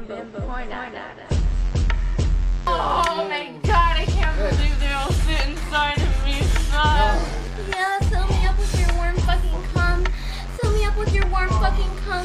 bimbo porn addict. Oh my god, I can't believe they all sit inside of me, son. Yeah, fill me up with your warm fucking cum. Fill me up with your warm fucking cum.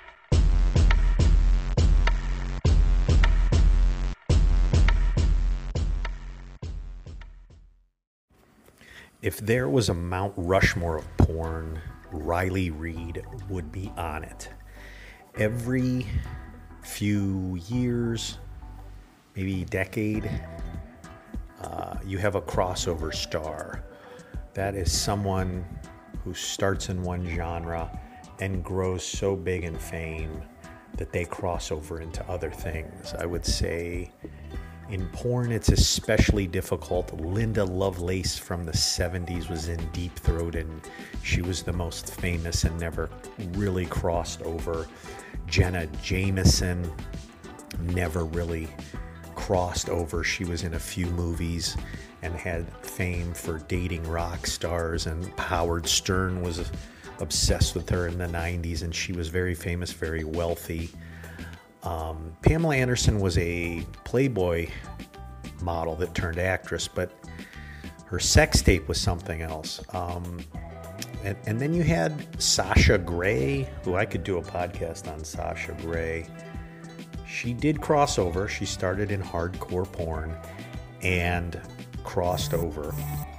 If there was a Mount Rushmore of porn, Riley Reid would be on it. Every few years, maybe decade, you have a crossover star. That is someone who starts in one genre and grows so big in fame that they cross over into other things. I would say in porn, it's especially difficult. Linda Lovelace from the 70s was in Deep Throat, and she was the most famous and never really crossed over. Jenna Jameson never really crossed over. She was in a few movies and had fame for dating rock stars, and Howard Stern was obsessed with her in the 90s, and she was very famous, very wealthy. Pamela Anderson was a Playboy model that turned actress, but her sex tape was something else. And then you had Sasha Grey, who I could do a podcast on Sasha Grey. She did cross over. She started in hardcore porn and crossed over.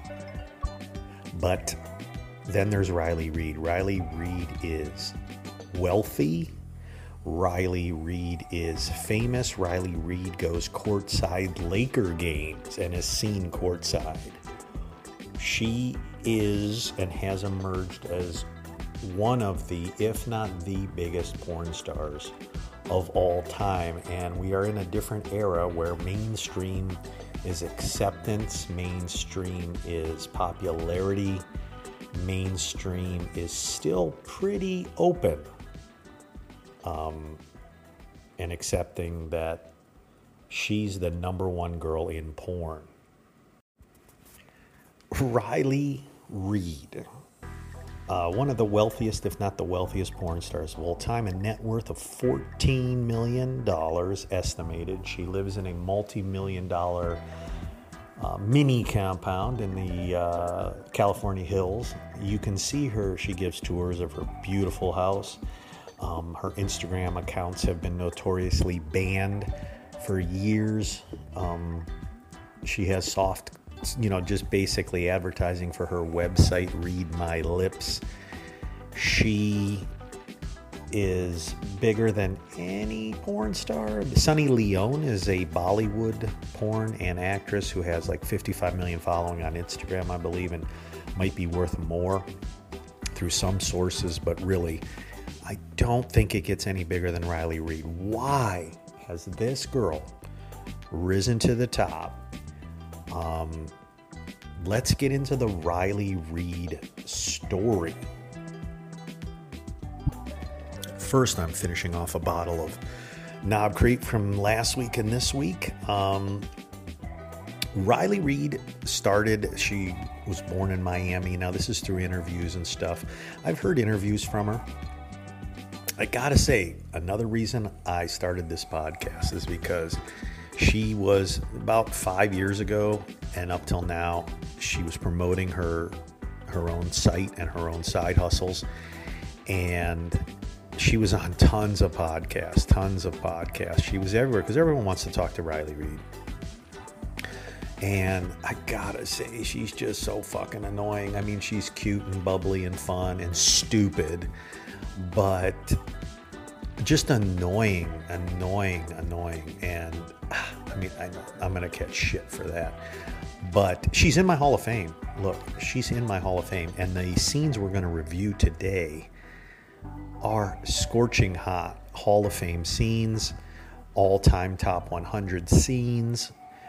But then there's Riley Reid. Riley Reid is wealthy. Riley Reid is famous. Riley Reid goes courtside Laker games and is seen courtside. She is and has emerged as one of the, if not the biggest porn stars of all time. And we are in a different era where mainstream is acceptance, mainstream is popularity, mainstream is still pretty open. And accepting that she's the number one girl in porn. Riley Reid, one of the wealthiest, if not the wealthiest porn stars of all time, a net worth of $14 million estimated. She lives in a multi-million-dollar mini compound in the California hills. You can see her. She gives tours of her beautiful house. Her Instagram accounts have been notoriously banned for years. She has soft, just basically advertising for her website, Read My Lips. She is bigger than any porn star. Sunny Leone is a Bollywood porn and actress who has like 55 million following on Instagram, I believe, and might be worth more through some sources, but really, I don't think it gets any bigger than Riley Reid. Why has this girl risen to the top? Let's get into the Riley Reid story. First, I'm finishing off a bottle of Knob Creek from last week and this week. Riley Reid she was born in Miami. Now, this is through interviews and stuff. I've heard interviews from her. I gotta say, another reason I started this podcast is because she was about 5 years ago and up till now, she was promoting her own site and her own side hustles. And she was on tons of podcasts. She was everywhere because everyone wants to talk to Riley Reid. And I gotta say, she's just so fucking annoying. I mean, she's cute and bubbly and fun and stupid, but just annoying. And I mean, I know I'm going to catch shit for that, but she's in my Hall of Fame. Look, she's in my Hall of Fame. And the scenes we're going to review today are scorching hot Hall of Fame scenes, all-time top 100 scenes.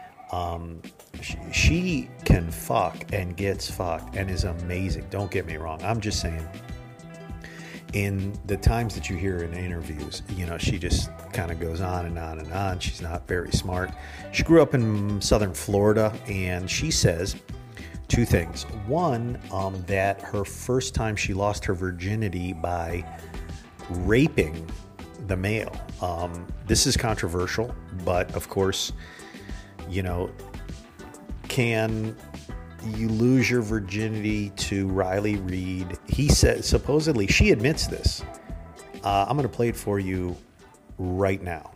She can fuck and gets fucked and is amazing. Don't get me wrong. I'm just saying, in the times that you hear in interviews, she just kind of goes on and on and on. She's not very smart. She grew up in southern Florida, and she says two things. One, that her first time she lost her virginity by raping the male. This is controversial, but of course, you know, can you lose your virginity to Riley Reid? He said, supposedly, she admits this. I'm going to play it for you right now.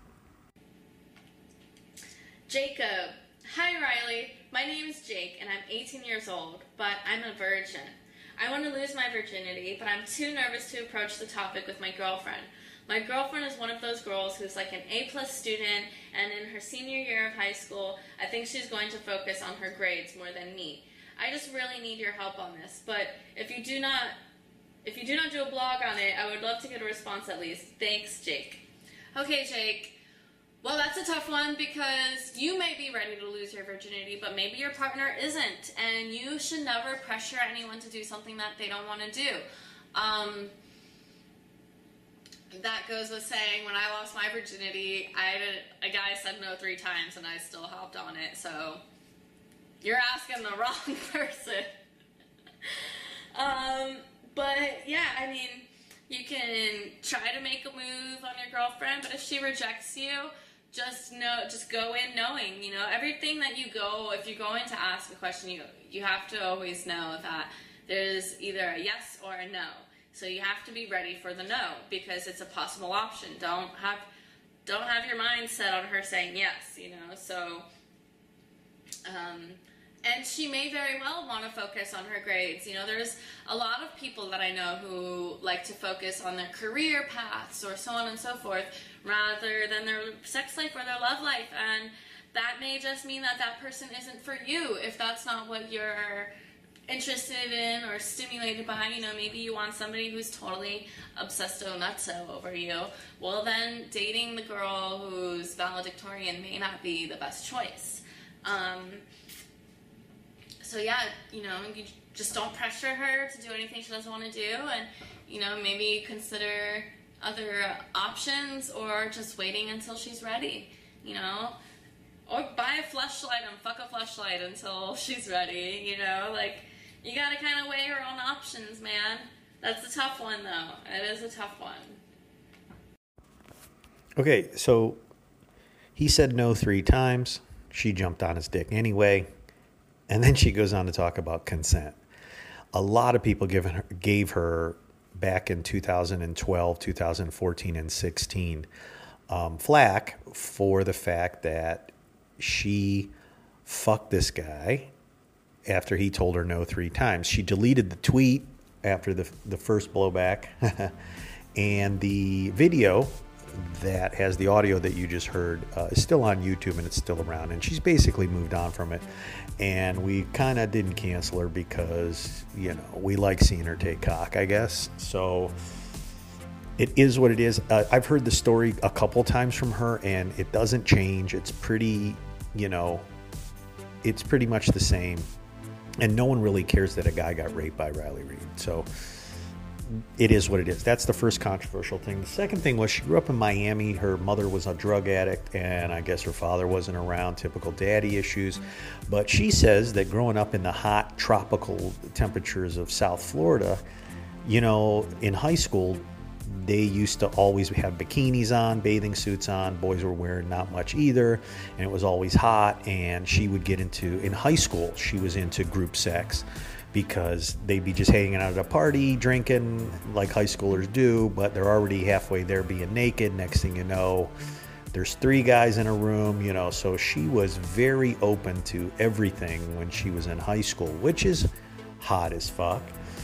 Jacob. Hi, Riley. My name is Jake, and I'm 18 years old, but I'm a virgin. I want to lose my virginity, but I'm too nervous to approach the topic with my girlfriend. My girlfriend is one of those girls who's like an A+ student, and in her senior year of high school, I think she's going to focus on her grades more than me. I just really need your help on this, but if you do not do a blog on it, I would love to get a response at least. Thanks, Jake. Okay, Jake. Well, that's a tough one because you may be ready to lose your virginity, but maybe your partner isn't, and you should never pressure anyone to do something that they don't want to do. That goes with saying, when I lost my virginity, a guy said no 3 times, and I still hopped on it, so you're asking the wrong person. But yeah, I mean, you can try to make a move on your girlfriend, but if she rejects you, just go in knowing, you know, everything that if you're going to ask a question, you have to always know that there's either a yes or a no. So you have to be ready for the no, because it's a possible option. Don't have your mind set on her saying yes, you know, so, and she may very well want to focus on her grades. You know, there's a lot of people that I know who like to focus on their career paths or so on and so forth rather than their sex life or their love life. And that may just mean that that person isn't for you if that's not what you're interested in or stimulated by. You know, maybe you want somebody who's totally obsesto nutso over you. Well, then dating the girl who's valedictorian may not be the best choice. So yeah, you know, you just don't pressure her to do anything she doesn't want to do, and, you know, maybe consider other options or just waiting until she's ready, you know, or buy a fleshlight and fuck a fleshlight until she's ready, you know, like, you gotta kind of weigh your own options, man. That's a tough one, though. It is a tough one. Okay, so he said no 3 times. She jumped on his dick anyway. And then she goes on to talk about consent. A lot of people gave her back in 2012, 2014, and 16 flack for the fact that she fucked this guy after he told her no 3 times. She deleted the tweet after the first blowback. And the video that has the audio that you just heard is still on YouTube, and it's still around. And she's basically moved on from it. And we kind of didn't cancel her because, you know, we like seeing her take cock, I guess. So it is what it is. I've heard the story a couple times from her, and it doesn't change. It's pretty, you know, it's pretty much the same. And no one really cares that a guy got raped by Riley Reid. So it is what it is. That's the first controversial thing. The second thing was she grew up in Miami. Her mother was a drug addict, and I guess her father wasn't around. Typical daddy issues. But she says that growing up in the hot tropical temperatures of South Florida, you know, in high school, they used to always have bikinis on, bathing suits on. Boys were wearing not much either, and it was always hot. And she would get into, in high school, she was into group sex, because they'd be just hanging out at a party, drinking like high schoolers do, but they're already halfway there being naked. Next thing you know, there's 3 guys in a room, you know. So she was very open to everything when she was in high school, which is hot as fuck.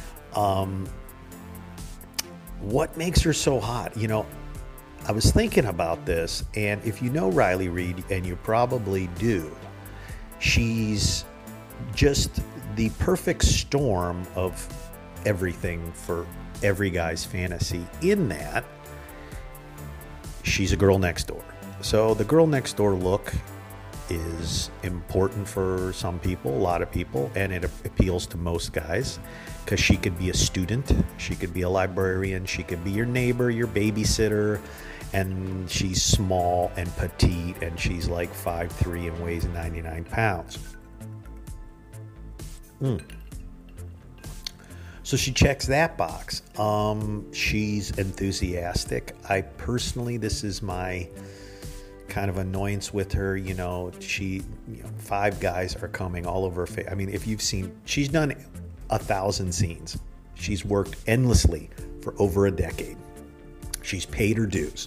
What makes her so hot? You know, I was thinking about this, and if you know Riley Reid, and you probably do, she's just the perfect storm of everything for every guy's fantasy, in that she's a girl next door. So the girl next door look is important for some people, a lot of people, and it appeals to most guys because she could be a student, she could be a librarian, she could be your neighbor, your babysitter, and she's small and petite, and she's like 5'3" and weighs 99 pounds. So she checks that box. She's enthusiastic. I personally, this is my kind of annoyance with her. Five guys are coming all over her face. I mean, if you've seen, she's done 1,000 scenes. She's worked endlessly for over a decade. She's paid her dues.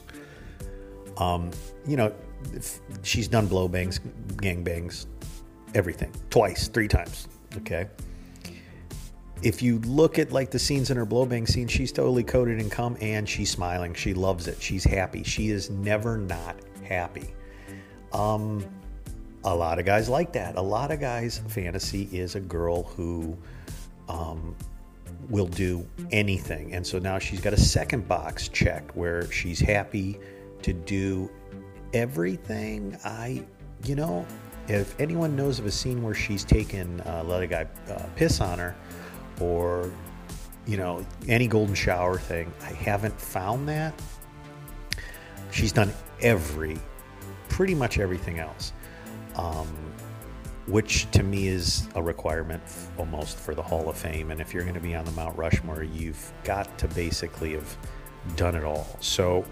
She's done blow bangs, gang bangs, everything. Twice, 3 times. Okay. If you look at like the scenes in her blow bang scene, she's totally coated in cum and she's smiling. She loves it. She's happy. She is never not happy. A lot of guys like that. A lot of guys' fantasy is a girl who will do anything. And so now she's got a second box checked where she's happy to do everything. If anyone knows of a scene where she's taken, let a guy piss on her, or, any golden shower thing, I haven't found that. She's done pretty much everything else. Which to me is a requirement almost for the Hall of Fame. And if you're going to be on the Mount Rushmore, you've got to basically have done it all. So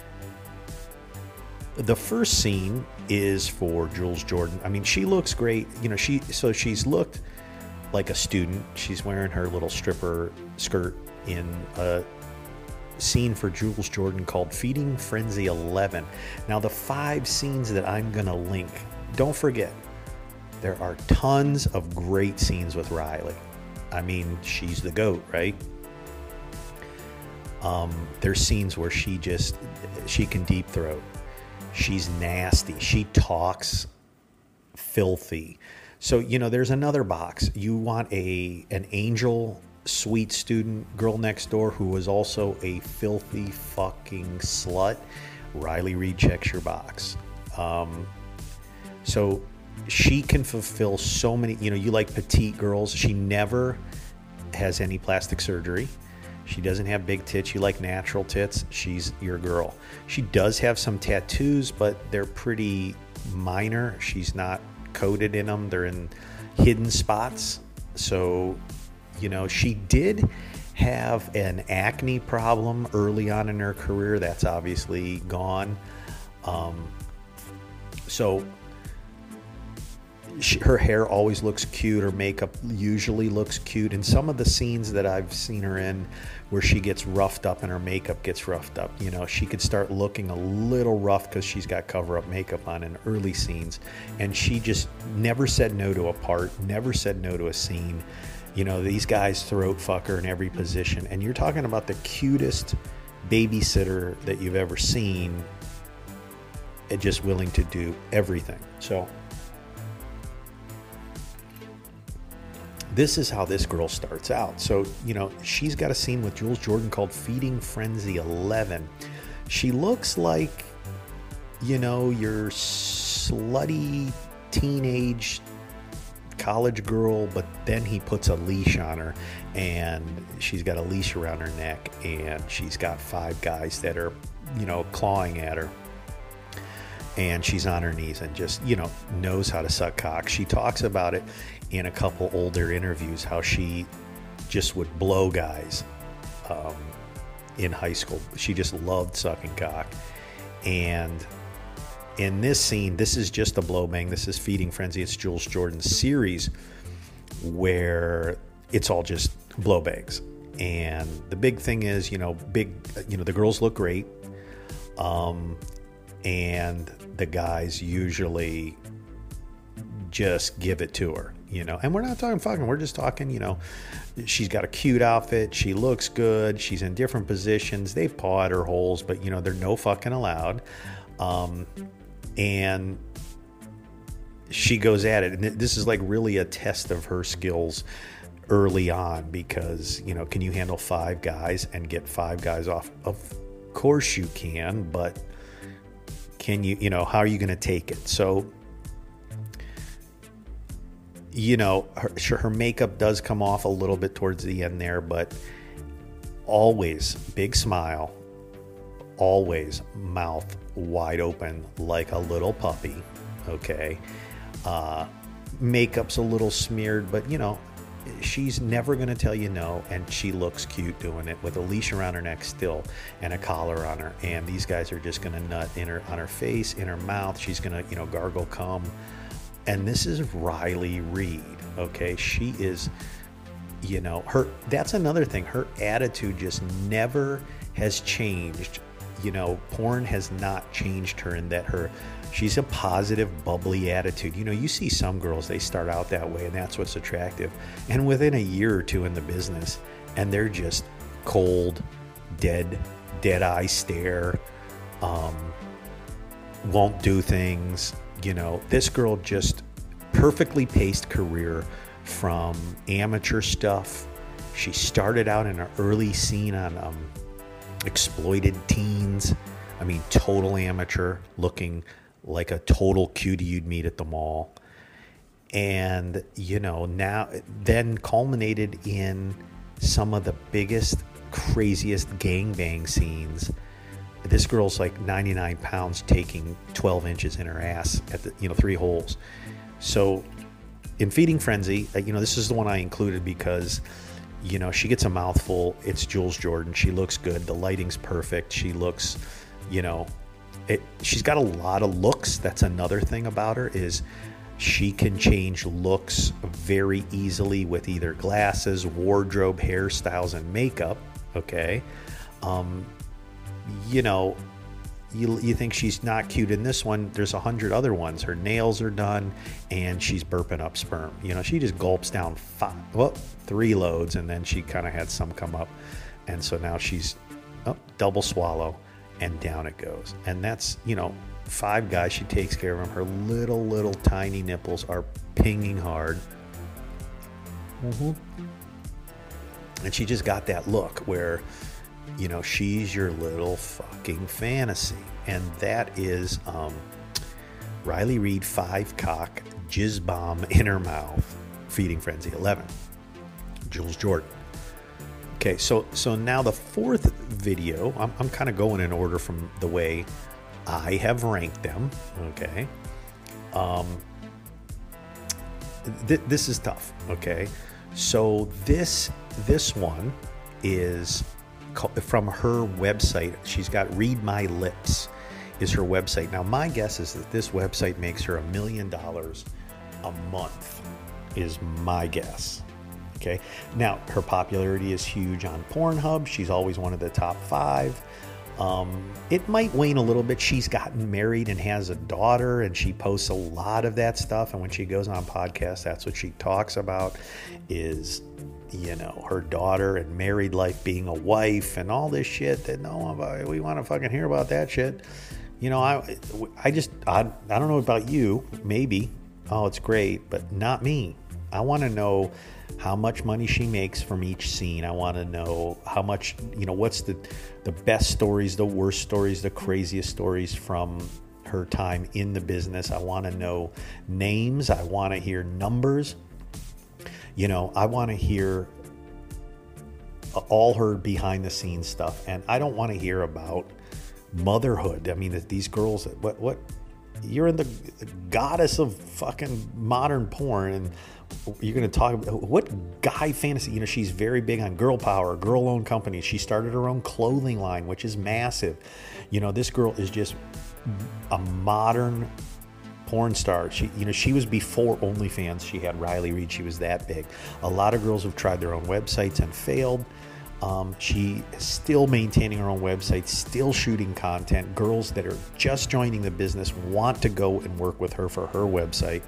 the first scene is for Jules Jordan. I mean, she looks great. She's looked like a student. She's wearing her little stripper skirt in a scene for Jules Jordan called Feeding Frenzy 11. Now, the 5 scenes that I'm going to link, don't forget, there are tons of great scenes with Riley. I mean, she's the GOAT, right? There's scenes where she can deep throat. She's nasty. She talks filthy. So, there's another box. You want an angel, sweet student, girl next door who was also a filthy fucking slut. Riley Reid checks your box. So she can fulfill so many, you like petite girls. She never has any plastic surgery. She doesn't have big tits. You like natural tits. She's your girl. She does have some tattoos, but they're pretty minor. She's not coated in them. They're in hidden spots. So, she did have an acne problem early on in her career. That's obviously gone. Her hair always looks cute. Her makeup usually looks cute. In some of the scenes that I've seen her in where she gets roughed up and her makeup gets roughed up, she could start looking a little rough because she's got cover-up makeup on in early scenes. And she just never said no to a part, never said no to a scene. These guys throat fuck her in every position. And you're talking about the cutest babysitter that you've ever seen, and just willing to do everything. So this is how this girl starts out. So, she's got a scene with Jules Jordan called Feeding Frenzy 11. She looks like, your slutty teenage college girl, but then he puts a leash on her, and she's got a leash around her neck, and she's got 5 guys that are, clawing at her. And she's on her knees and just, knows how to suck cock. She talks about it in a couple older interviews, how she just would blow guys in high school. She just loved sucking cock. And in this scene, this is just a blow bang. This is Feeding Frenzy. It's Jules Jordan's series where it's all just blow bangs. And the big thing is, the girls look great. And the guys usually just give it to her, and we're not talking fucking, we're just talking, she's got a cute outfit, she looks good, she's in different positions, they paw at her holes, but they're no fucking allowed. And she goes at it, and this is like really a test of her skills early on, because, can you handle 5 guys and get 5 guys off? Of course you can, but can you, how are you going to take it? So, her makeup does come off a little bit towards the end there, but always big smile, always mouth wide open like a little puppy. Okay. Makeup's a little smeared, but she's never going to tell you no, and she looks cute doing it with a leash around her neck still and a collar on her. And these guys are just going to nut on her face, in her mouth. She's going to, gargle cum. And this is Riley Reid, okay? She is, that's another thing. Her attitude just never has changed. Porn has not changed her in that she's a positive, bubbly attitude. You see some girls, they start out that way, and that's what's attractive. And within a year or two in the business, and they're just cold, dead eye stare, won't do things. This girl just perfectly paced career from amateur stuff. She started out in an early scene on exploited teens. I mean, total amateur, looking like a total cutie you'd meet at the mall. And, now then culminated in some of the biggest, craziest gangbang scenes. This girl's like 99 pounds taking 12 inches in her ass at the, 3 holes. So in Feeding Frenzy, this is the one I included because, she gets a mouthful. It's Jules Jordan. She looks good. The lighting's perfect. She looks, she's got a lot of looks. That's another thing about her is she can change looks very easily with either glasses, wardrobe, hairstyles, and makeup. Okay. You think she's not cute in this one. There's 100 other ones. Her nails are done and she's burping up sperm. She just gulps down 3 loads, and then she kind of had some come up. And so now she's double swallow and down it goes. And that's, 5 guys, she takes care of them. Her little tiny nipples are pinging hard. And she just got that look where, she's your little fucking fantasy. And that is Riley Reid 5-cock jizz bomb in her mouth, Feeding Frenzy 11. Jules Jordan. Okay, so now the 4th video, I'm kind of going in order from the way I have ranked them. Okay. This is tough. Okay. So this one is from her website. She's got Read My Lips is her website. Now, my guess is that this website makes her $1 million a month is my guess. Okay. Now, her popularity is huge on Pornhub. She's always one of the top 5. It might wane a little bit. She's gotten married and has a daughter, and she posts a lot of that stuff. And when she goes on podcasts, that's what she talks about is, her daughter and married life, being a wife and all this shit that we want to fucking hear about that shit. I don't know about you, maybe. Oh, it's great, but not me. I want to know how much money she makes from each scene. I want to know how much, what's the best stories, the worst stories, the craziest stories from her time in the business. I want to know names. I want to hear numbers. I want to hear all her behind the scenes stuff. And I don't want to hear about motherhood. I mean, these girls, what you're in the goddess of fucking modern porn, and you're going to talk about what guy fantasy. She's very big on girl power, girl owned companies. She started her own clothing line, which is massive. This girl is just a modern porn star. She was before OnlyFans. She had Riley Reid. She was that big. A lot of girls have tried their own websites and failed. She is still maintaining her own website, still shooting content. Girls that are just joining the business want to go and work with her for her website.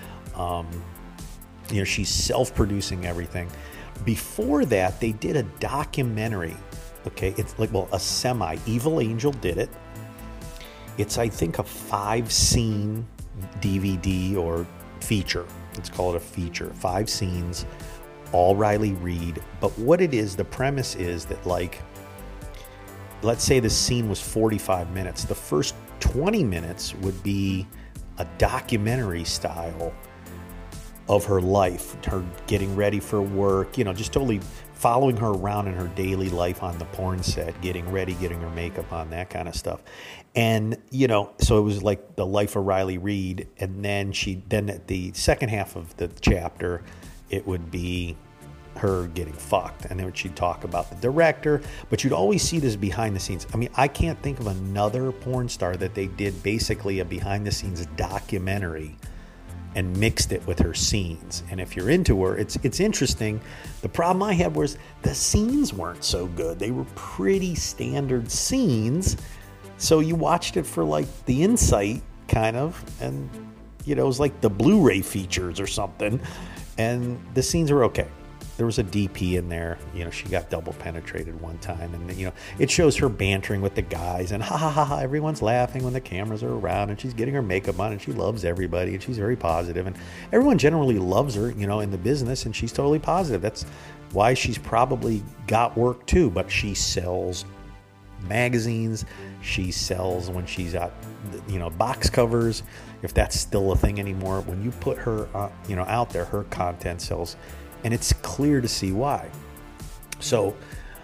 She's self-producing everything. Before that, they did a documentary. Okay, it's like, a semi. Evil Angel did it. It's, I think, a 5-scene DVD or feature. Let's call it a feature. 5 scenes, all Riley Reid. But what it is, the premise is that, let's say the scene was 45 minutes. The first 20 minutes would be a documentary style of her life, her getting ready for work, just totally following her around in her daily life on the porn set, getting ready, getting her makeup on, that kind of stuff. And, so it was like the life of Riley Reid. And then at the second half of the chapter, it would be, her getting fucked, and then she'd talk about the director, but you'd always see this behind the scenes. I mean, I can't think of another porn star that they did basically a behind the scenes documentary and mixed it with her scenes. And if you're into her, it's interesting. The problem I had was the scenes weren't so good. They were pretty standard scenes, so you watched it for like the insight kind of, and it was like the Blu-ray features or something, and the scenes were okay. There was a DP in there. She got double penetrated one time, and it shows her bantering with the guys, and ha ha ha ha, everyone's laughing when the cameras are around, and she's getting her makeup on, and she loves everybody, and she's very positive, and everyone generally loves her, in the business, and she's totally positive. That's why she's probably got work too. But she sells magazines, she sells when she's at box covers, if that's still a thing anymore. When you put her out there, her content sells. And it's clear to see why. So,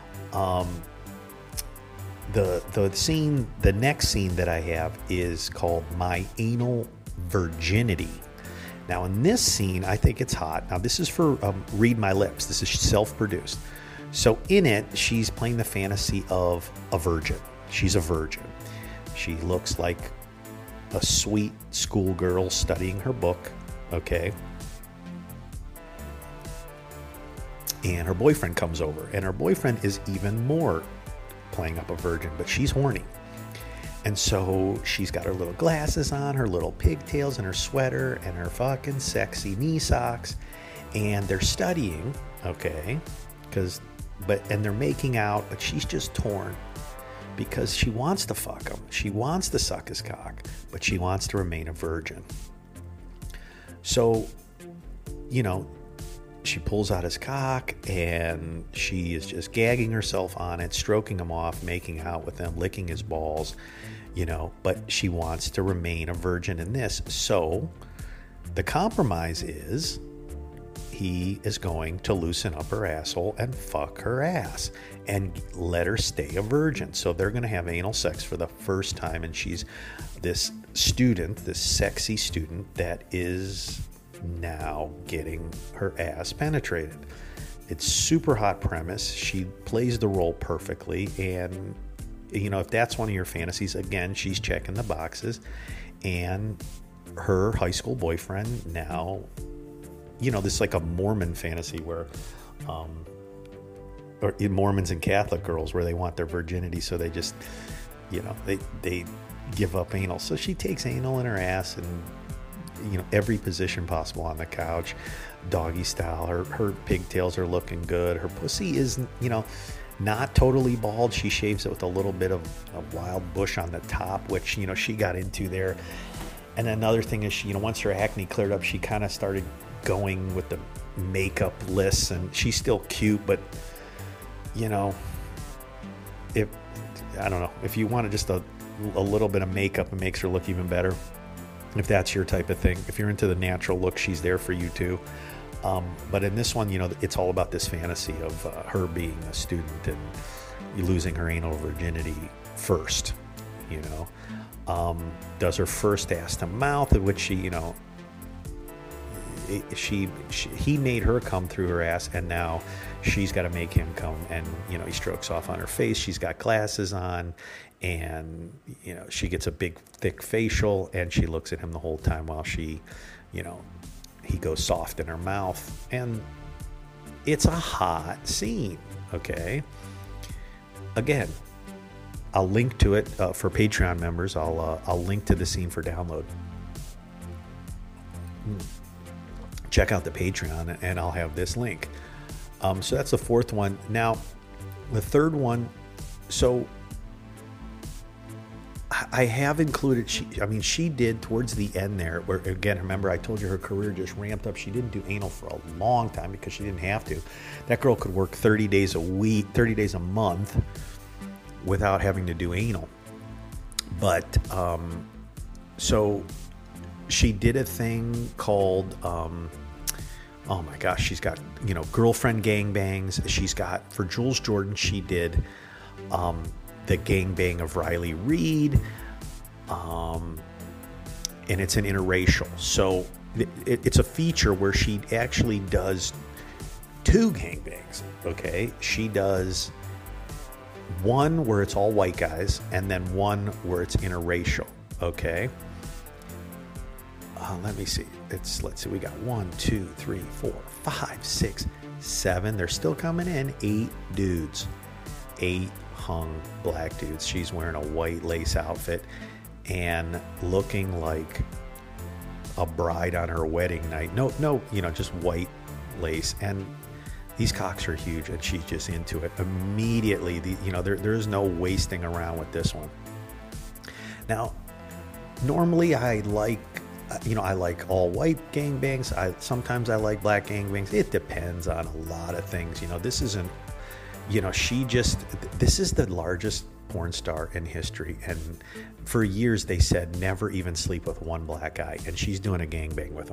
the next scene that I have is called My Anal Virginity. Now, in this scene, I think it's hot. Now, this is for Read My Lips. This is self-produced. So, in it, she's playing the fantasy of a virgin. She's a virgin. She looks like a sweet schoolgirl studying her book, okay? And her boyfriend comes over, and her boyfriend is even more playing up a virgin, but she's horny. And so she's got her little glasses on, her little pigtails, and her sweater, and her fucking sexy knee socks, and they're studying, okay? And they're making out, but she's just torn because she wants to fuck him. She wants to suck his cock, but she wants to remain a virgin. So, she pulls out his cock, and she is just gagging herself on it, stroking him off, making out with him, licking his balls, but she wants to remain a virgin in this. So the compromise is he is going to loosen up her asshole and fuck her ass and let her stay a virgin. So they're going to have anal sex for the first time, and she's this student, this sexy student that is now getting her ass penetrated. It's super hot premise. She plays the role perfectly, and if that's one of your fantasies, again, she's checking the boxes. And her high school boyfriend now, this is like a Mormon fantasy where or Mormons and Catholic girls where they want their virginity, so they just they give up anal. So she takes anal in her ass, and every position possible on the couch, doggy style. Her pigtails are looking good. Her pussy is, not totally bald. She shaves it with a little bit of a wild bush on the top, which, she got into there. And another thing is, once her acne cleared up, she kind of started going with the makeup lists, and she's still cute, but, I don't know, if you want just a little bit of makeup, it makes her look even better. If that's your type of thing. If you're into the natural look, she's there for you too. But in this one, it's all about this fantasy of her being a student and losing her anal virginity first, does her first ass to mouth, at which she, he made her come through her ass, and now she's got to make him come, and he strokes off on her face. She's got glasses on, and she gets a big thick facial, and she looks at him the whole time while she he goes soft in her mouth, and it's a hot scene. Okay, again, I'll link to it for Patreon members. I'll link to the scene for download. Check out the Patreon, and I'll have this link. So that's the fourth one. Now, the third one, so I have included, she did towards the end there, where, again, remember I told you her career just ramped up. She didn't do anal for a long time because she didn't have to. That girl could work 30 days a week, 30 days a month without having to do anal. But, so she did a thing called, oh my gosh, she's got, girlfriend gangbangs. She's got, for Jules Jordan, she did the gangbang of Riley Reid, and it's an interracial. So it's a feature where she actually does 2 gangbangs. Okay, she does one where it's all white guys, and then one where it's interracial. Okay. Let me see. Let's see. We got 1, 2, 3, 4, 5, 6, 7. They're still coming in. 8 dudes. 8 hung black dudes. She's wearing a white lace outfit and looking like a bride on her wedding night. No, just white lace. And these cocks are huge, and she's just into it immediately. There's no wasting around with this one. Now, normally I like all white gangbangs. Sometimes I like black gangbangs. It depends on a lot of things. This isn't, this is the largest porn star in history. And for years they said never even sleep with one black guy. And she's doing a gangbang with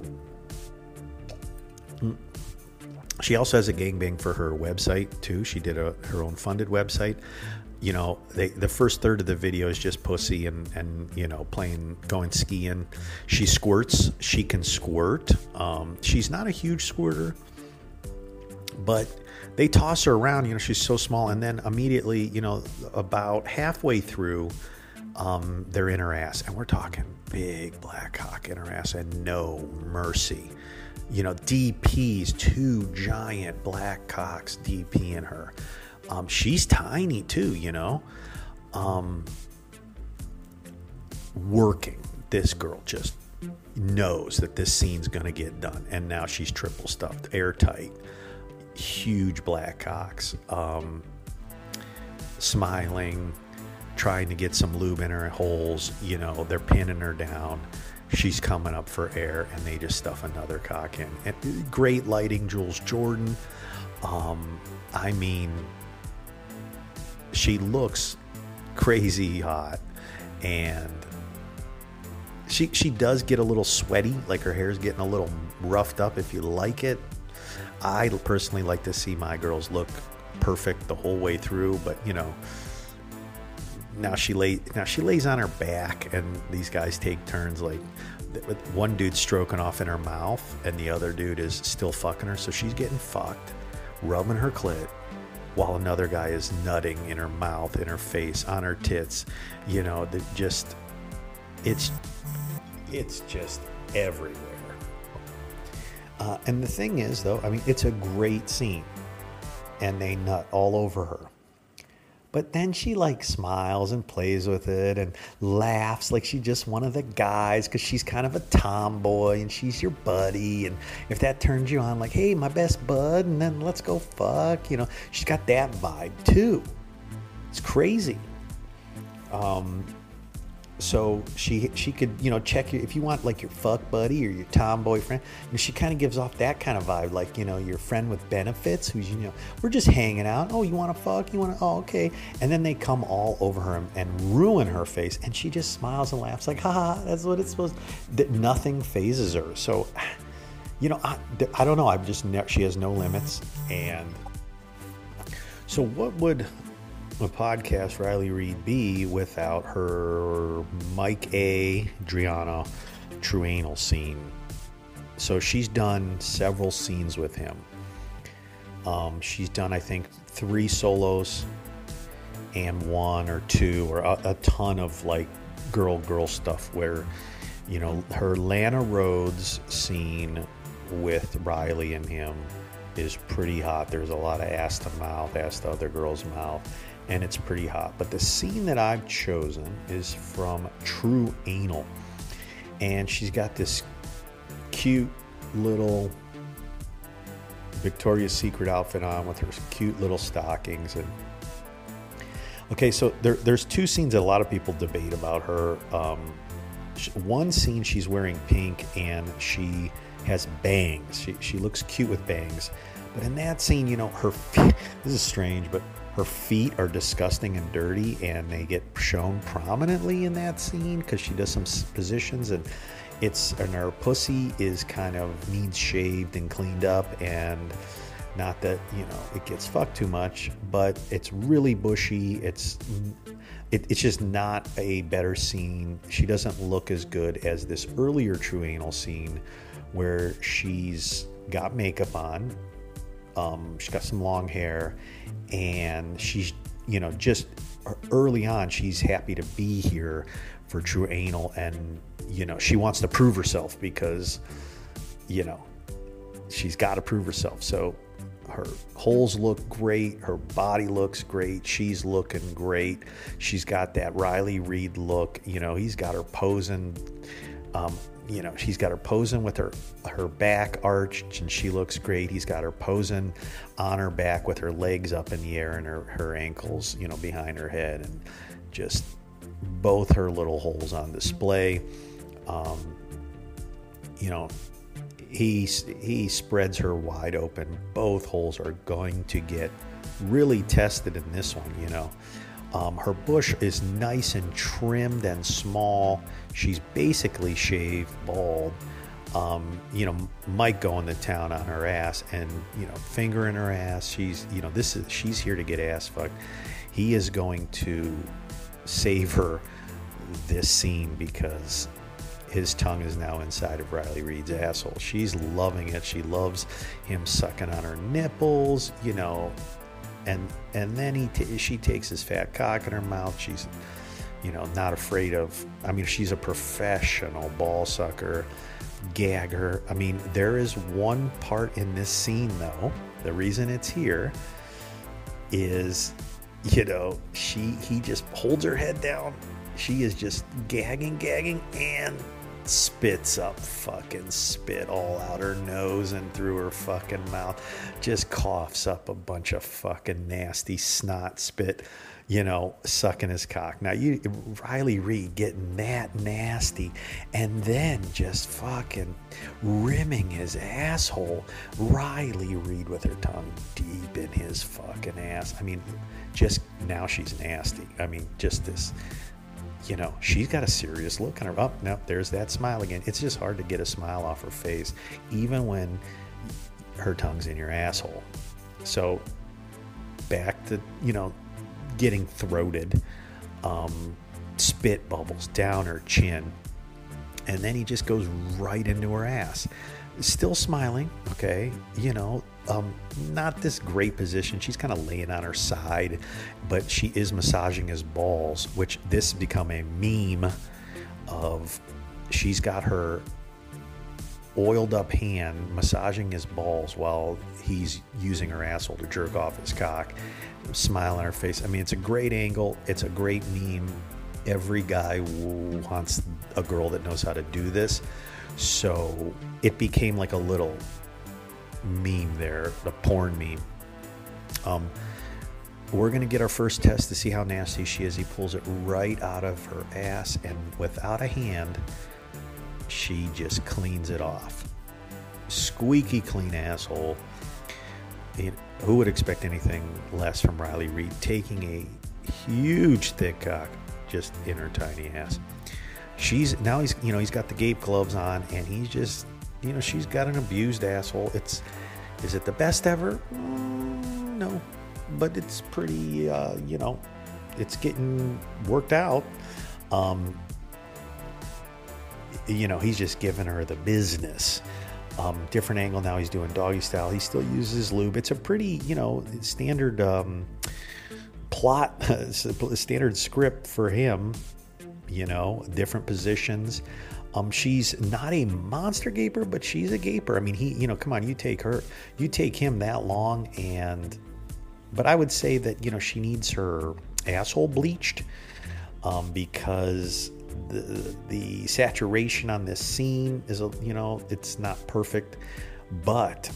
him. She also has a gangbang for her website too. She did her own funded website. The first third of the video is just pussy and going skiing. She squirts. She can squirt. She's not a huge squirter, but they toss her around. She's so small. And then immediately, about halfway through, they're in her ass. And we're talking big black cock in her ass and no mercy. DPs, 2 giant black cocks DP in her. She's tiny too, working. This girl just knows that this scene's going to get done. And now she's triple stuffed, airtight, huge black cocks, smiling, trying to get some lube in her holes. They're pinning her down. She's coming up for air, and they just stuff another cock in. And great lighting, Jules Jordan. She looks crazy hot, and she does get a little sweaty, like her hair's getting a little roughed up if you like it. I personally like to see my girls look perfect the whole way through, but now she lays on her back, and these guys take turns, like one dude's stroking off in her mouth and the other dude is still fucking her, so she's getting fucked, rubbing her clit, while another guy is nutting in her mouth, in her face, on her tits. It's just everywhere. And the thing is, though, it's a great scene, and they nut all over her. But then she smiles and plays with it and laughs like she's just one of the guys, because she's kind of a tomboy and she's your buddy. And if that turns you on, like, hey, my best bud, and then let's go fuck, she's got that vibe too. It's crazy. So she could, check you if you want, like, your fuck buddy or your tomboy friend. She kind of gives off that kind of vibe, like, your friend with benefits who's, we're just hanging out. Oh, you want to fuck? Oh, okay. And then they come all over her and ruin her face, and she just smiles and laughs like, ha, that's what it's supposed to. Nothing phases her. So, I don't know. She has no limits. And so what would a podcast Riley Reid be without her Mike Adriano true anal scene? So she's done several scenes with him. She's done, I think, 3 solos and 1 or 2 or a ton of girl stuff where, her Lana Rhoades scene with Riley and him is pretty hot. There's a lot of ass to mouth, ass to other girl's mouth, and it's pretty hot. But the scene that I've chosen is from True Anal. And she's got this cute little Victoria's Secret outfit on with her cute little stockings. And okay, so there's 2 scenes that a lot of people debate about her. One scene, she's wearing pink and she has bangs. She looks cute with bangs. But in that scene, her feet, this is strange, but her feet are disgusting and dirty, and they get shown prominently in that scene because she does some positions, and her pussy is kind of needs shaved and cleaned up, and not that it gets fucked too much, but it's really bushy. It's just not a better scene. She doesn't look as good as this earlier True Anal scene where she's got makeup on. She's got some long hair, and she's, just early on, she's happy to be here for True Anal, and, she wants to prove herself because, she's got to prove herself. So her holes look great. Her body looks great. She's looking great. She's got that Riley Reid look. He's got her posing. She's got her posing with her back arched, and she looks great. He's got her posing on her back with her legs up in the air and her ankles, behind her head, and just both her little holes on display. He spreads her wide open. Both holes are going to get really tested in this one, Her bush is nice and trimmed and small. She's basically shaved bald. Mike going to town on her ass and, fingering her ass. She's here to get ass fucked. He is going to savor this scene because his tongue is now inside of Riley Reid's asshole. She's loving it. She loves him sucking on her nipples, and then she takes his fat cock in her mouth. She's, not afraid of, she's a professional ball sucker, gagger. There is one part in this scene, though, the reason it's here is, he just holds her head down. She is just gagging, and spits up fucking spit all out her nose and through her fucking mouth. Just coughs up a bunch of fucking nasty snot spit, sucking his cock. Now, Riley Reid getting that nasty and then just fucking rimming his asshole. Riley Reid with her tongue deep in his fucking ass. Just now she's nasty. Just this. She's got a serious look on her. Oh, no, there's that smile again. It's just hard to get a smile off her face, even when her tongue's in your asshole. So back to, getting throated, spit bubbles down her chin, and then he just goes right into her ass. Still smiling, okay, not this great position. She's kind of laying on her side, but she is massaging his balls, which this has become a meme of. She's got her oiled up hand massaging his balls while he's using her asshole to jerk off his cock, smile on her face. It's a great angle. It's a great meme. Every guy wants a girl that knows how to do this. So it became like a little meme there, a porn meme. We're going to get our first test to see how nasty she is. He pulls it right out of her ass, and without a hand, she just cleans it off. Squeaky clean asshole. Who would expect anything less from Riley Reid? Taking a huge thick cock just in her tiny ass. He's got the gape gloves on, and he's just, she's got an abused asshole. Is it the best ever? No, but it's pretty, it's getting worked out. He's just giving her the business. Different angle now. He's doing doggy style. He still uses lube. It's a pretty, standard plot, standard script for him. Different positions. She's not a monster gaper, but she's a gaper. Come on, you take him that long, but I would say that, she needs her asshole bleached, because the saturation on this scene is, it's not perfect, but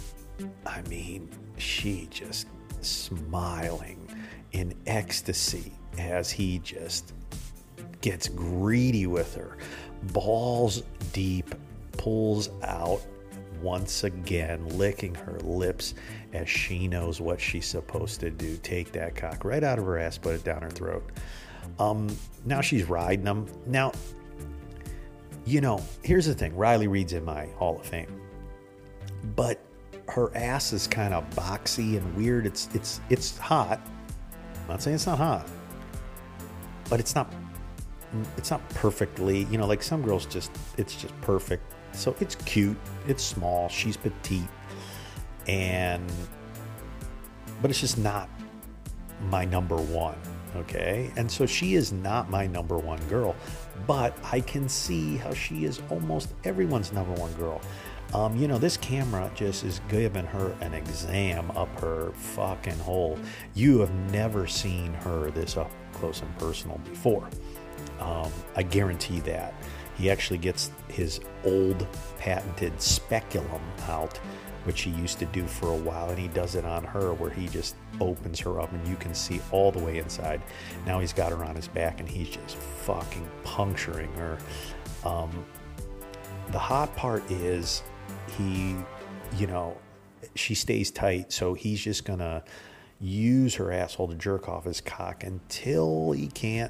she just smiling in ecstasy as he just gets greedy with her, balls deep, pulls out once again, licking her lips as she knows what she's supposed to do. Take that cock right out of her ass, put it down her throat. Now she's riding him. Now, here's the thing. Riley Reid's in my Hall of Fame, but her ass is kind of boxy and weird. It's hot. I'm not saying it's not hot, but it's not perfectly, like some girls it's just perfect. So it's cute, it's small, she's petite, and but it's just not my number one. Okay. And so she is not my number one girl, but I can see how she is almost everyone's number one girl. You know, this camera just is giving her an exam up her fucking hole. You have never seen her this up close and personal before. I guarantee that. He actually gets his old patented speculum out, which he used to do for a while, and he does it on her where he just opens her up and you can see all the way inside. Now he's got her on his back and he's just fucking puncturing her. The hot part is he, you know, she stays tight, so he's just gonna use her asshole to jerk off his cock until he can't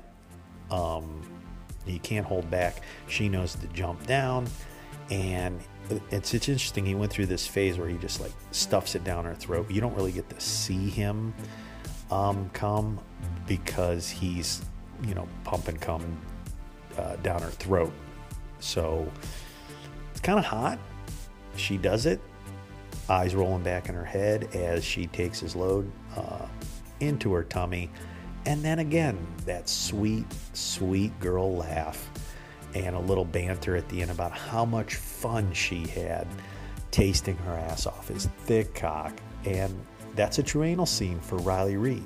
hold back. She knows to jump down, and it's interesting. He went through this phase where he just like stuffs it down her throat. You don't really get to see him come because he's, you know, pumping cum down her throat. So it's kind of hot. She does it, eyes rolling back in her head as she takes his load into her tummy. And then again, that sweet, sweet girl laugh and a little banter at the end about how much fun she had tasting her ass off his thick cock. And that's a true anal scene for Riley Reid.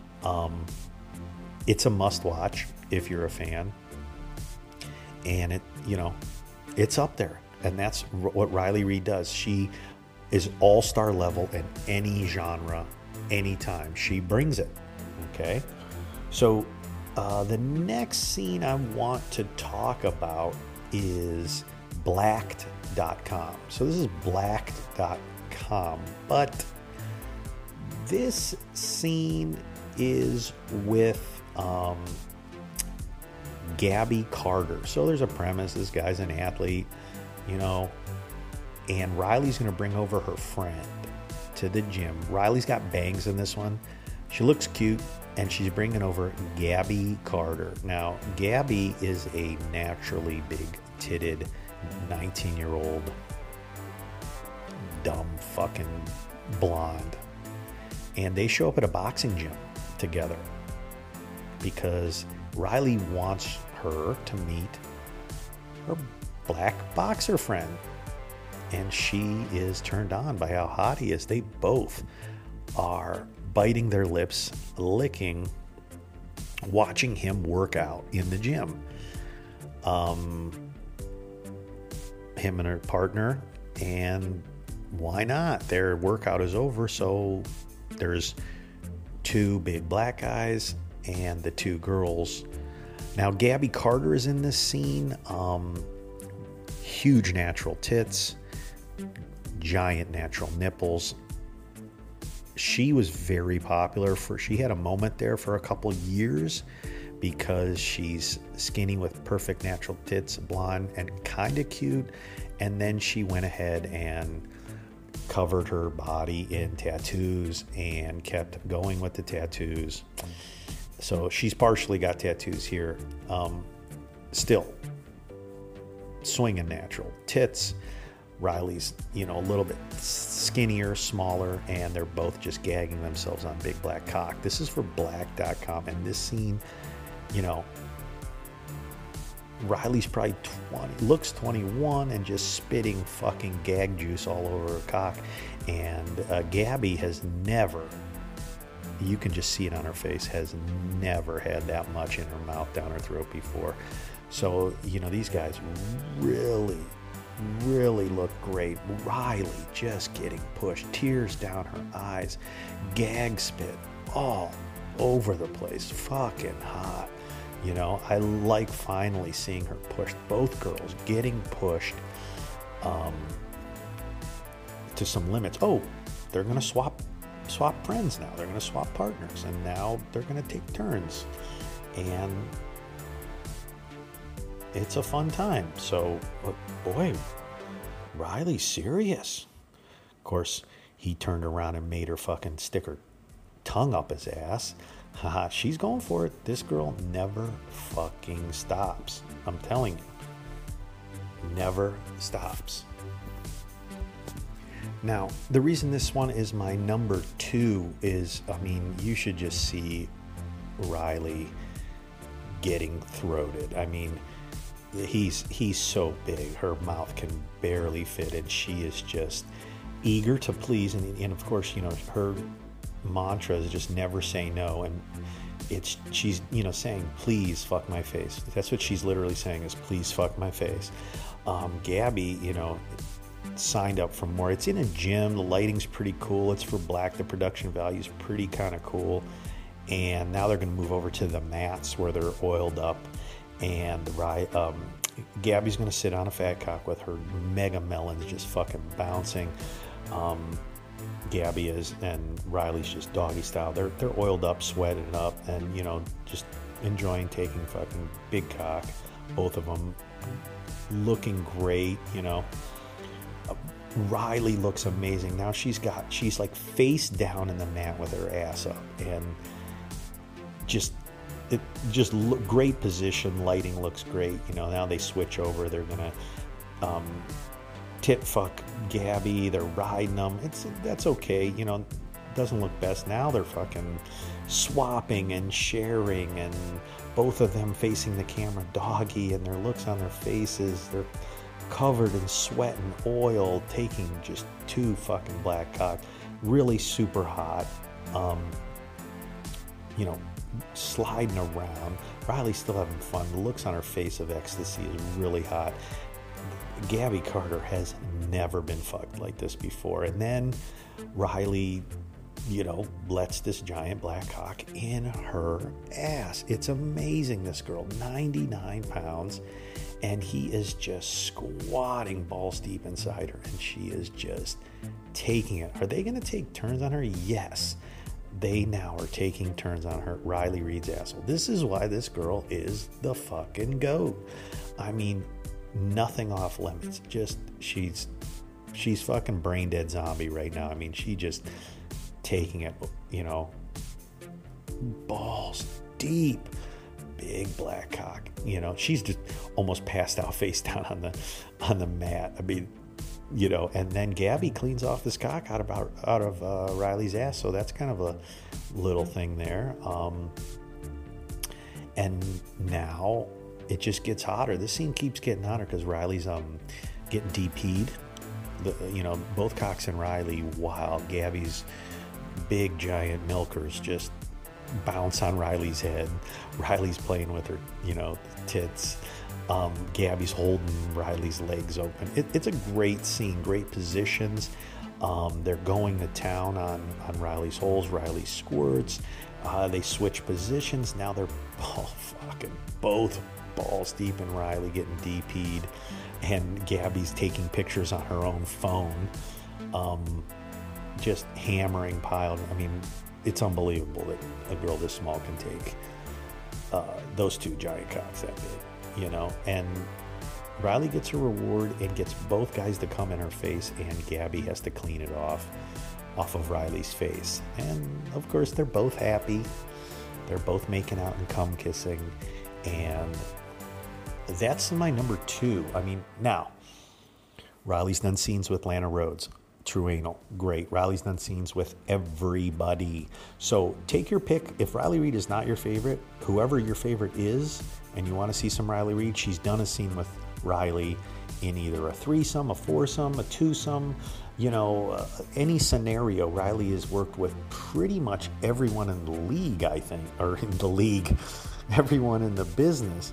It's a must watch if you're a fan. And it, you know, it's up there. And that's what Riley Reid does. She is all-star level in any genre, anytime. She brings it. Okay? So the next scene I want to talk about is Blacked.com. So this is Blacked.com, but this scene is with Gabby Carter. So there's a premise. This guy's an athlete, you know, and Riley's going to bring over her friend to the gym. Riley's got bangs in this one. She looks cute, and she's bringing over Gabby Carter. Now, Gabby is a naturally big-titted 19-year-old dumb fucking blonde. And they show up at a boxing gym together because Riley wants her to meet her black boxer friend. And she is turned on by how hot he is. They both are biting their lips, licking, watching him work out in the gym. Him and her partner, and why not? Their workout is over, so there's two big black guys and the two girls. Now, Gabby Carter is in this scene. Huge natural tits, giant natural nipples. She was very popular she had a moment there for a couple years because she's skinny with perfect natural tits, blonde, and kind of cute. And then she went ahead and covered her body in tattoos and kept going with the tattoos. So she's partially got tattoos here. Still swinging natural tits. Riley's, you know, a little bit skinnier, smaller, and they're both just gagging themselves on big black cock. This is for Black.com, and this scene, you know, Riley's probably 20, looks 21, and just spitting fucking gag juice all over her cock. And Gabby has never, you can just see it on her face, has never had that much in her mouth down her throat before. So, you know, these guys really look great. Riley just getting pushed, tears down her eyes, gag spit all over the place, fucking hot. You know, I like finally seeing her pushed. Both girls getting pushed to some limits. Oh, they're gonna swap friends now. They're gonna swap partners, and now they're gonna take turns, and it's a fun time. So, boy, Riley's serious. Of course, he turned around and made her fucking stick her tongue up his ass. Haha, she's going for it. This girl never fucking stops. I'm telling you. Never stops. Now, the reason this one is my number 2 is, I mean, you should just see Riley getting throated. I mean, he's so big, her mouth can barely fit, and she is just eager to please. And of course, you know, her mantra is just never say no. And she's, you know, saying, please fuck my face. That's what she's literally saying, is please fuck my face. Gabby, you know, signed up for more. It's in a gym. The lighting's pretty cool. It's for black. The production value is pretty kind of cool. And now they're going to move over to the mats where they're oiled up. And Gabby's going to sit on a fat cock with her mega melons just fucking bouncing. Gabby is, and Riley's just doggy style. They're oiled up, sweating it up, and, you know, just enjoying taking fucking big cock. Both of them looking great, you know. Riley looks amazing. Now she's like face down in the mat with her ass up, and great position. Lighting looks great. You know, now they switch over. They're gonna tit fuck Gabby. They're riding them. That's okay. You know, doesn't look best. Now they're fucking swapping and sharing, and both of them facing the camera doggy, and their looks on their faces. They're covered in sweat and oil, taking just 2 fucking black cock, really super hot. You know, sliding around. Riley's still having fun. The looks on her face of ecstasy is really hot. Gabby Carter has never been fucked like this before. And then Riley, you know, lets this giant black cock in her ass. It's amazing. This girl, 99 pounds. And he is just squatting balls deep inside her, and she is just taking it. Are they going to take turns on her? Yes. They now are taking turns on her. Riley Reid's asshole. This is why this girl is the fucking GOAT. I mean, nothing off limits. Just, she's fucking brain dead zombie right now. I mean, she just taking it, you know, balls deep. Big black cock, you know. She's just almost passed out face down on the mat. I mean, you know. And then Gabby cleans off this cock out of Riley's ass. So that's kind of a little thing there. And now it just gets hotter. This scene keeps getting hotter because Riley's getting DP'd. You know, both Cox and Riley, while Gabby's big giant milkers just bounce on Riley's head. Riley's playing with her, you know, tits. Gabby's holding Riley's legs open. It's a great scene, great positions. They're going to town on Riley's holes. Riley squirts. They switch positions. Now they're both balls deep in Riley, getting DP'd, and Gabby's taking pictures on her own phone. Just hammering piled. I mean, it's unbelievable that a girl this small can take those 2 giant cocks that big, you know. And Riley gets her reward and gets both guys to come in her face, and Gabby has to clean it off of Riley's face. And of course, they're both happy. They're both making out and cum kissing, and that's my number 2. I mean, now Riley's done scenes with Lana Rhoades. True anal, great. Riley's done scenes with everybody. So take your pick. If Riley Reid is not your favorite, whoever your favorite is, and you want to see some Riley Reid, she's done a scene with Riley in either a threesome, a foursome, a twosome, you know, any scenario. Riley has worked with pretty much everyone in the league, I think, or in the league, everyone in the business.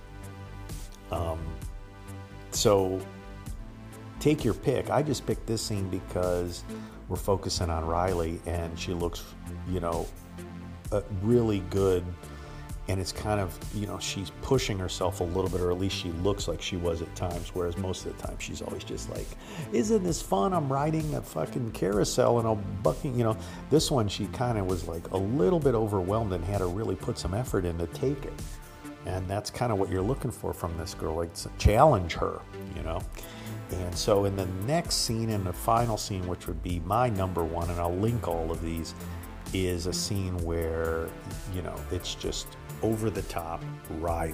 So take your pick. I just picked this scene because we're focusing on Riley, and she looks, you know, really good. And it's kind of, you know, she's pushing herself a little bit, or at least she looks like she was at times, whereas most of the time she's always just like, isn't this fun? I'm riding a fucking carousel and I'm bucking, you know. This one, she kind of was like a little bit overwhelmed and had to really put some effort in to take it. And that's kind of what you're looking for from this girl, like challenge her, you know. And so in the next scene, in the final scene, which would be my number 1, and I'll link all of these, is a scene where, you know, it's just over the top Riley.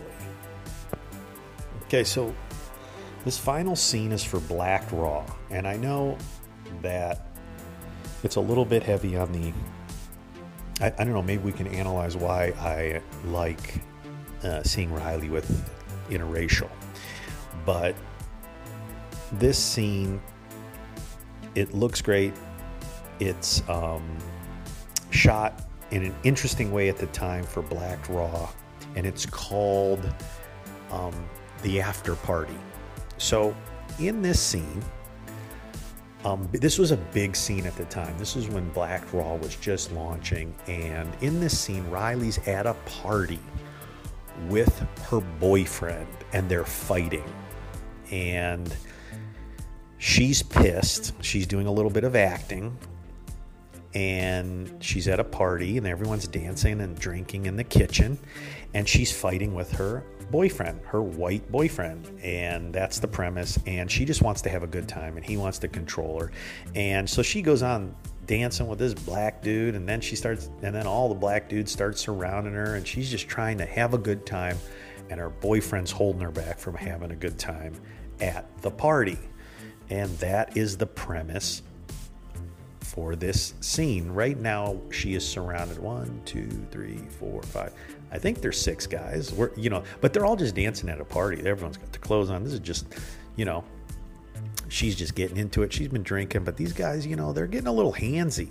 Okay, so this final scene is for Black Raw, and I know that it's a little bit heavy on the, I don't know, maybe we can analyze why I like seeing Riley with interracial. But this scene, it looks great. It's shot in an interesting way at the time for Black Raw, and it's called The After Party. So in this scene, this was a big scene at the time. This was when Black Raw was just launching, and in this scene, Riley's at a party with her boyfriend, and they're fighting, and she's pissed. She's doing a little bit of acting, and she's at a party, and everyone's dancing and drinking in the kitchen, and she's fighting with her boyfriend, her white boyfriend, and that's the premise. And she just wants to have a good time, and he wants to control her, and so she goes on dancing with this black dude, and then all the black dudes start surrounding her, and she's just trying to have a good time, and her boyfriend's holding her back from having a good time at the party. And that is the premise for this scene. Right now, she is surrounded 1, 2, 3, 4, 5. I think there's 6 guys. But they're all just dancing at a party. Everyone's got their clothes on. This is just, she's just getting into it. She's been drinking, but these guys, they're getting a little handsy,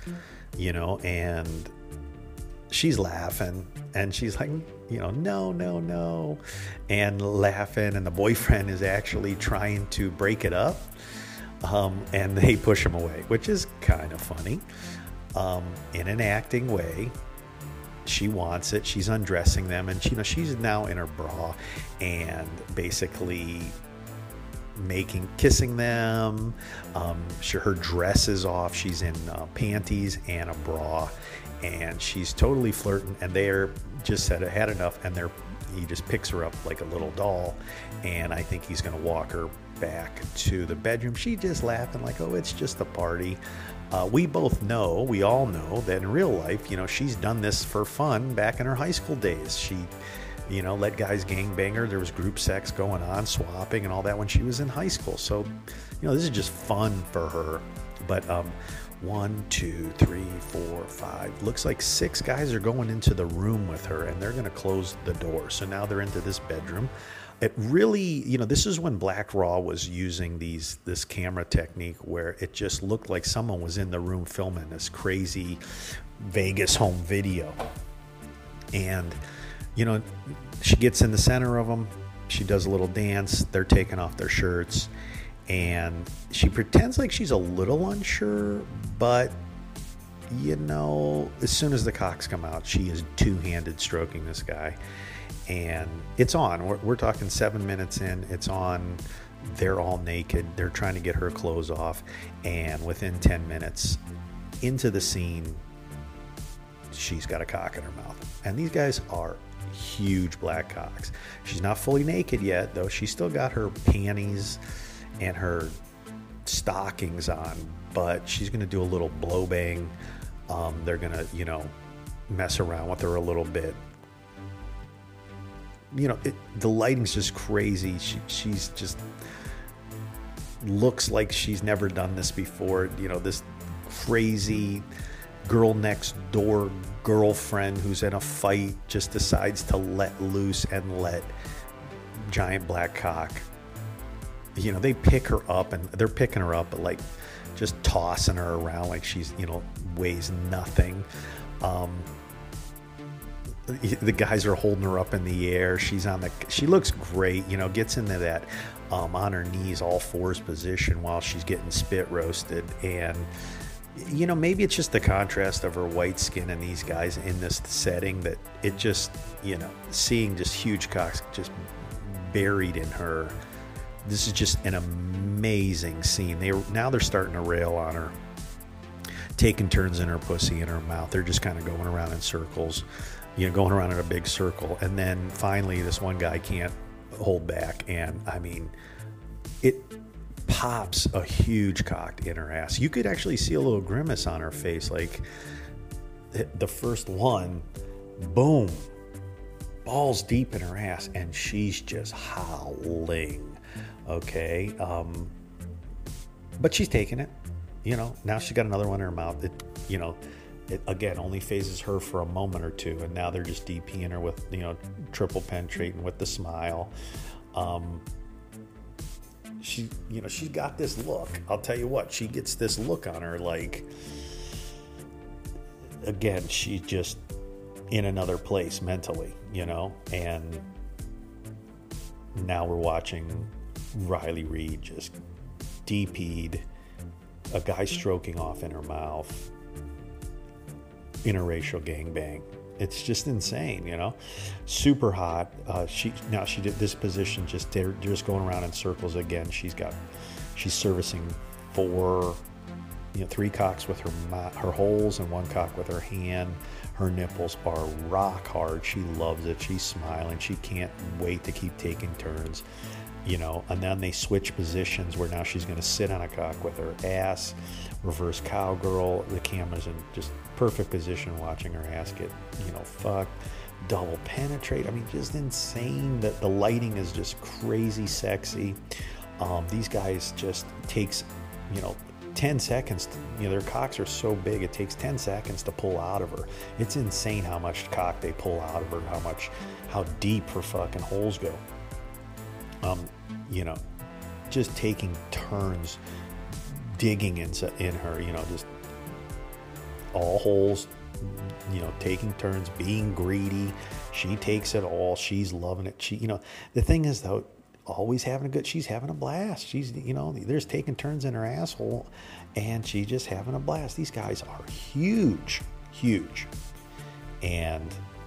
and she's laughing, and she's like, no, and laughing, and the boyfriend is actually trying to break it up. And they push him away, which is kind of funny. In an acting way, she wants it. She's undressing them, and she's now in her bra and basically kissing them. Her dress is off. She's in panties and a bra, and she's totally flirting. And they're just had enough, and he just picks her up like a little doll, and I think he's going to walk her back to the bedroom. She just laughing like, oh, it's just a party. We all know that in real life, she's done this for fun back in her high school days. She, let guys gangbang her. There was group sex going on, swapping and all that when she was in high school. So, this is just fun for her. But 1, 2, 3, 4, 5. Looks like 6 guys are going into the room with her, and they're going to close the door. So now they're into this bedroom. It really, this is when Black Raw was using this camera technique where it just looked like someone was in the room filming this crazy Vegas home video. And, she gets in the center of them. She does a little dance. They're taking off their shirts. And she pretends like she's a little unsure, but, as soon as the cocks come out, she is two-handed stroking this guy. And it's on. We're talking 7 minutes in. It's on. They're all naked. They're trying to get her clothes off. And within 10 minutes into the scene, she's got a cock in her mouth. And these guys are huge black cocks. She's not fully naked yet, though. She's still got her panties and her stockings on. But she's going to do a little blow bang. They're going to, mess around with her a little bit. The lighting's just crazy. She's just looks like she's never done this before. This crazy girl next door girlfriend who's in a fight just decides to let loose and let giant black cock. They pick her up, and they're picking her up, but like just tossing her around like she's, weighs nothing. The guys are holding her up in the air. She looks great, gets into that on her knees, all fours position while she's getting spit roasted. And, maybe it's just the contrast of her white skin and these guys in this setting that it just, seeing just huge cocks just buried in her. This is just an amazing scene. They're starting to rail on her, taking turns in her pussy in her mouth. They're just kind of going around in circles. Going around in a big circle. And then finally, this one guy can't hold back. And, it pops a huge cock in her ass. You could actually see a little grimace on her face. Like, the first one, boom, balls deep in her ass. And she's just howling. Okay? But she's taking it. now she's got another one in her mouth. It again only phases her for a moment or two, and now they're just DPing her with, triple penetrating with the smile. She's got this look. I'll tell you what, she gets this look on her, like, again, she's just in another place mentally, and now we're watching Riley Reid just DP'd, a guy stroking off in her mouth, interracial gangbang. It's just insane, super hot. She did this position, they're just going around in circles again. She's servicing 3 cocks with her holes and 1 cock with her hand. Her nipples are rock hard. She loves it. She's smiling. She can't wait to keep taking turns, and then they switch positions where now she's going to sit on a cock with her ass, reverse cowgirl. The camera's in just perfect position watching her ass get, fucked, double penetrate. I mean, just insane. That the lighting is just crazy sexy. These guys just takes, 10 seconds. Their cocks are so big, it takes 10 seconds to pull out of her. It's insane how much cock they pull out of her, how deep her fucking holes go. Just taking turns, digging in her, just all holes, taking turns, being greedy. She takes it all. She's loving it. The thing is, though, always she's having a blast. She's, there's taking turns in her asshole, and she's just having a blast. These guys are huge. And,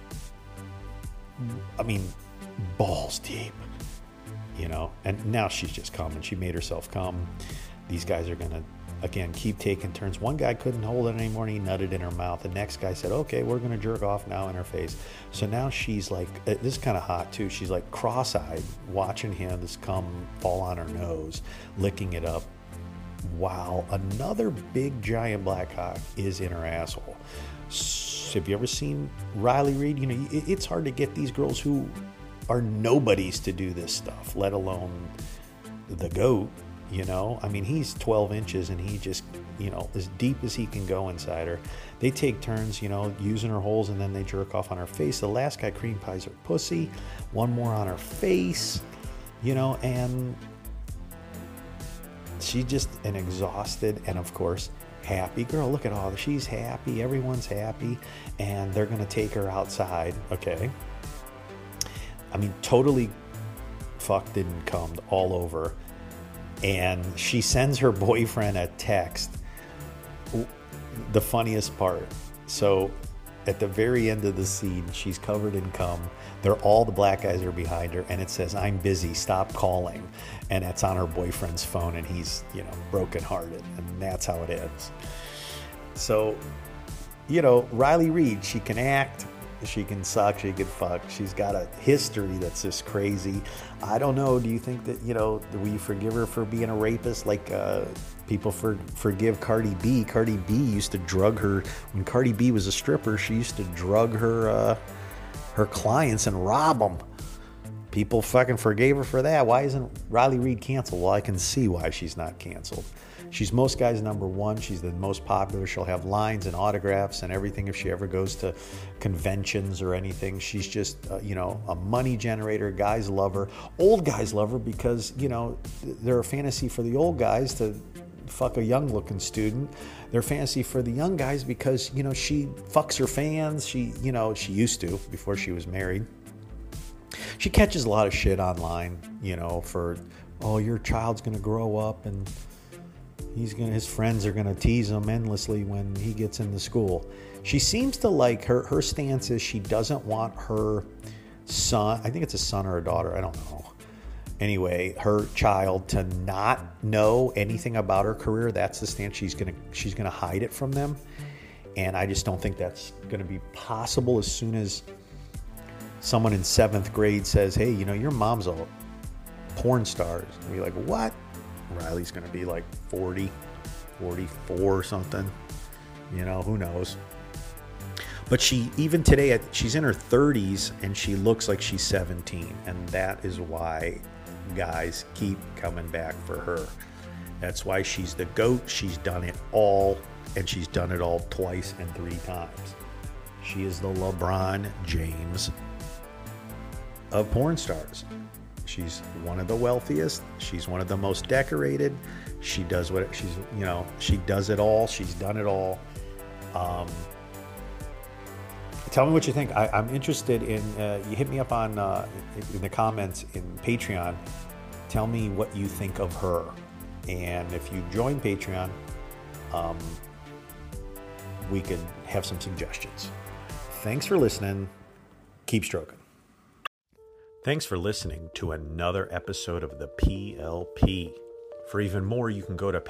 I mean, balls deep, and now she's just coming. She made herself come. These guys are going to, again, keep taking turns. One guy couldn't hold it anymore, and he nutted in her mouth. The next guy said, okay, we're going to jerk off now in her face. So now she's like, this is kind of hot too. She's like cross-eyed, watching him this cum fall on her nose, licking it up, while another big giant black cock is in her asshole. So have you ever seen Riley Reid? It's hard to get these girls who are nobodies to do this stuff, let alone the GOAT. I mean, he's 12 inches and he just, as deep as he can go inside her. They take turns, using her holes, and then they jerk off on her face. The last guy cream pies her pussy, one more on her face, and she's just an exhausted and, of course, happy girl. Look at all this. She's happy. Everyone's happy, and they're going to take her outside. Okay. I mean, totally fucked and cummed all over. And she sends her boyfriend a text. The funniest part. So at the very end of the scene, she's covered in cum. All the black guys are behind her, and it says, "I'm busy, stop calling." And that's on her boyfriend's phone, and he's, brokenhearted. And that's how it ends. So, Riley Reid, she can act, she can suck, she can fuck. She's got a history that's just crazy. I don't know. Do you think that, will you forgive her for being a rapist? Like people forgive Cardi B. Cardi B used to drug her. When Cardi B was a stripper, she used to drug her clients and rob them. People fucking forgave her for that. Why isn't Riley Reid canceled? Well, I can see why she's not canceled. She's most guys' number one. She's the most popular. She'll have lines and autographs and everything if she ever goes to conventions or anything. She's just, a money generator. Guys love her. Old guys love her because, they're a fantasy for the old guys to fuck a young-looking student. They're fantasy for the young guys because, she fucks her fans. She used to before she was married. She catches a lot of shit online, for, your child's going to grow up and his friends are going to tease him endlessly when he gets into school. She seems to like her stance is she doesn't want her son, I think it's a son or a daughter, I don't know. Anyway, her child to not know anything about her career. That's the stance. She's gonna hide it from them. And I just don't think that's going to be possible. As soon as someone in 7th grade says, hey, your mom's a porn star, and be like, what? Riley's going to be like 40, 44 or something. Who knows? But even today, she's in her 30s and she looks like she's 17. And that is why guys keep coming back for her. That's why she's the GOAT. She's done it all, and she's done it all twice and 3 times. She is the LeBron James of porn stars. She's one of the wealthiest. She's one of the most decorated. She does what she does it all. She's done it all. Tell me what you think. I'm interested in, you hit me up on in the comments in Patreon. Tell me what you think of her. And if you join Patreon, we could have some suggestions. Thanks for listening. Keep stroking. Thanks for listening to another episode of the PLP. For even more, you can go to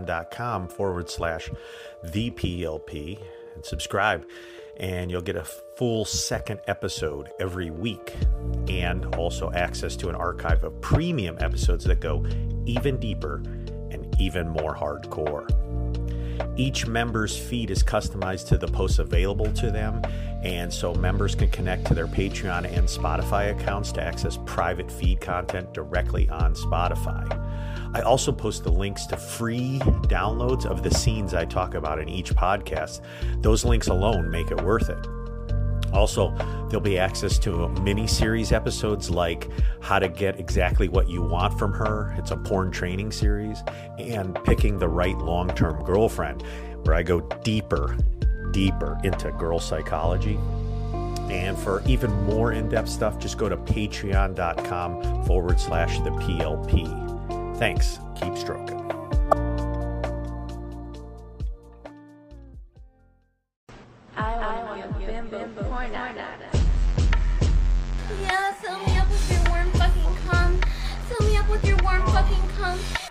patreon.com/thepLP and subscribe, and you'll get a full second episode every week, and also access to an archive of premium episodes that go even deeper and even more hardcore. Each member's feed is customized to the posts available to them, and so members can connect to their Patreon and Spotify accounts to access private feed content directly on Spotify. I also post the links to free downloads of the scenes I talk about in each podcast. Those links alone make it worth it. Also, there'll be access to mini-series episodes like How to Get Exactly What You Want From Her. It's a porn training series. And Picking the Right Long-Term Girlfriend, where I go deeper into girl psychology. And for even more in-depth stuff, just go to patreon.com/thepLP. Thanks. Keep stroking. Yeah, fill me up with your warm fucking cum. Fill me up with your warm fucking cum.